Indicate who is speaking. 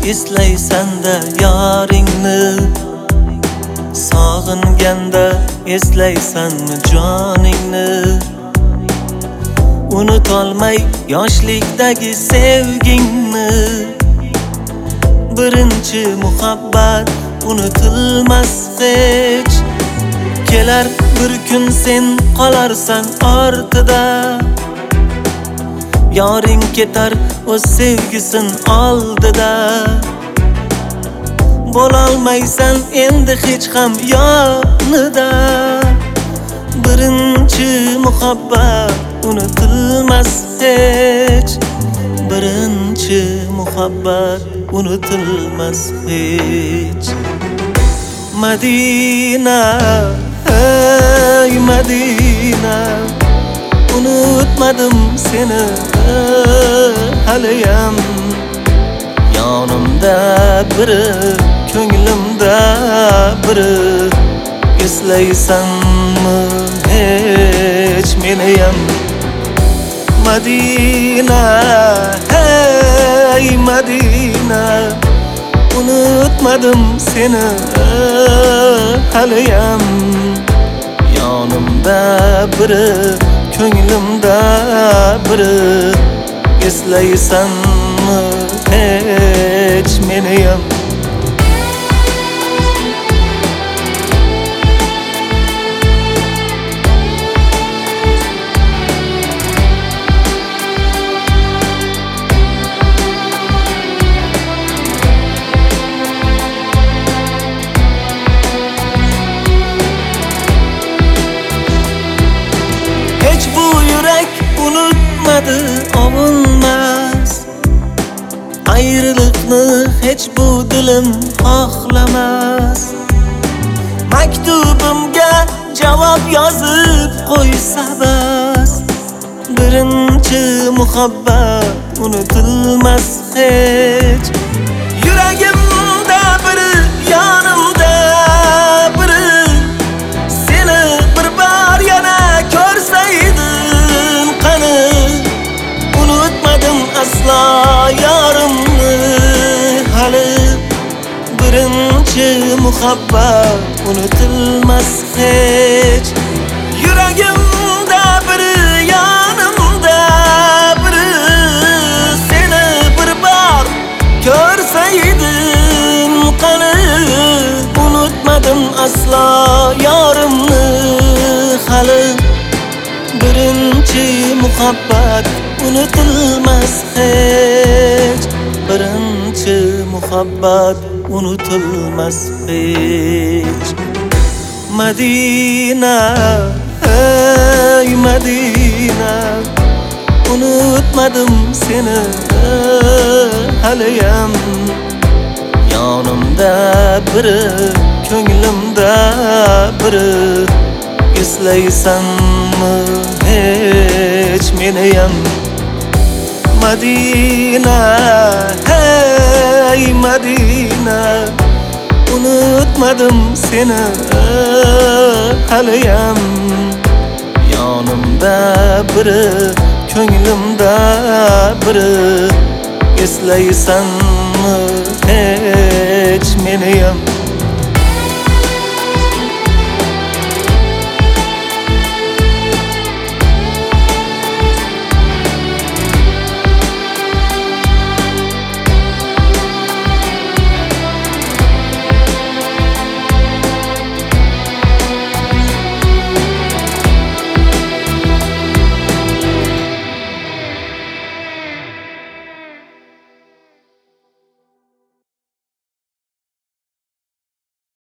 Speaker 1: eslaysan-da yoringni, sog'inganda eslaysanmi joningni? Unutolmay yoshlikdagi sevgingni. Birinchi muhabbat unutilmas hech. Kelar bir kun sen qolarsan ortida, yoring ketar o'z sevgisin oldida. Bo'lolmaysan endi hech ham yonida. Birinchi muhabbat unutilmas hech. Birinchi muhabbat unutilmas hech. Madina, ey Madina, unutmadim seni haliyam. Yonimda biri, ko'nglimda biri. Eslaysanmi hech meniyam? Madina, hey Madina, unutmadim seni haliyam. Yonimda biri, ko'nglimda biri. Eslaysanmi hech meniyam? Unutmadı ovunmaz, ayrılıkni hech bu dilim xohlamas. Maktubimga javob yozib qo'ysa bas. Birinchi muhabbat unutilmas hech. Yuragimda biri, yonimda biri. Seni bir bor yana ko'rsaydim qani. Unutmadim aslo yorimni hali. Birinchi muhabbat unutilmas hech. Yuragimda biri, yonimda biri. Seni bir bor ko'rsaydim qani. Unutmadim aslo yorimni hali. Birinchi muhabbat unutilmas hech. Birinchi muhabbat unutilmas hech. Madina, ey Madina, unutmadim seni haliyam. Yonimda biri, ko'nglimda biri. Eslaysanmi hech meniyam? Madina, hey Madina, unutmadim seni haliyam. Yonimda biri, ko'nglimda biri. Eslaysanmi hech meniyam?